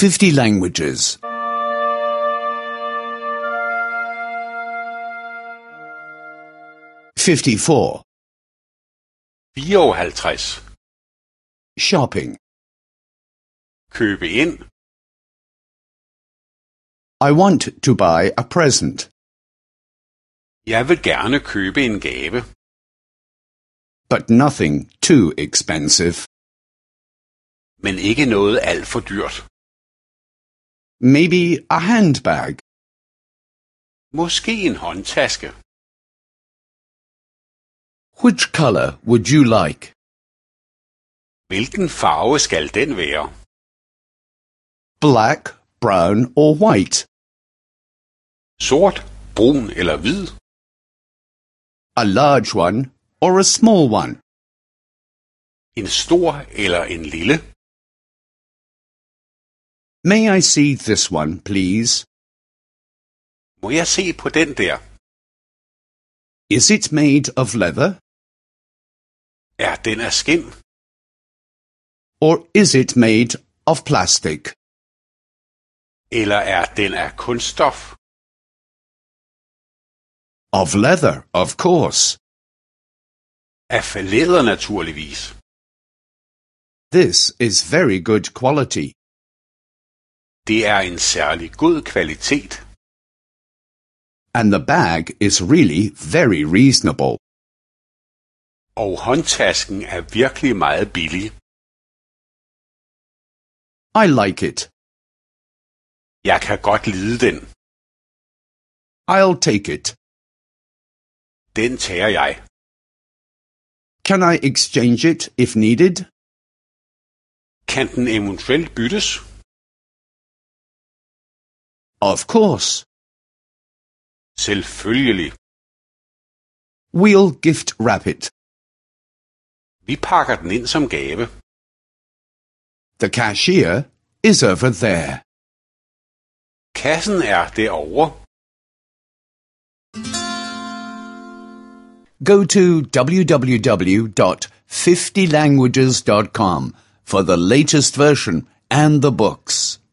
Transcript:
50 languages. 54. 54. Shopping. Købe ind. I want to buy a present. Jeg vil gerne købe en gave. But nothing too expensive. Men ikke noget alt for dyrt. Maybe a handbag. Måske en håndtaske. Which color would you like? Hvilken farve skal den være? Black, brown or white? Sort, brun eller hvid? A large one or a small one? En stor eller en lille? May I see this one, please? Må jeg se på den der? Is it made of leather? Er den af skind? Or is it made of plastic? Eller er den af kunststof? Of leather, of course. Af læder naturligvis. This is very good quality. Det er en særlig god kvalitet. And the bag is really very reasonable. Og håndtasken er virkelig meget billig. I like it. Jeg kan godt lide den. I'll take it. Den tager jeg. Can I exchange it if needed? Kan den eventuelt byttes? Of course. Selvfølgelig. We'll gift wrap it. Vi pakker den ind som gave. The cashier is over there. Kassen er derovre. Go to www.50languages.com for the latest version and the books.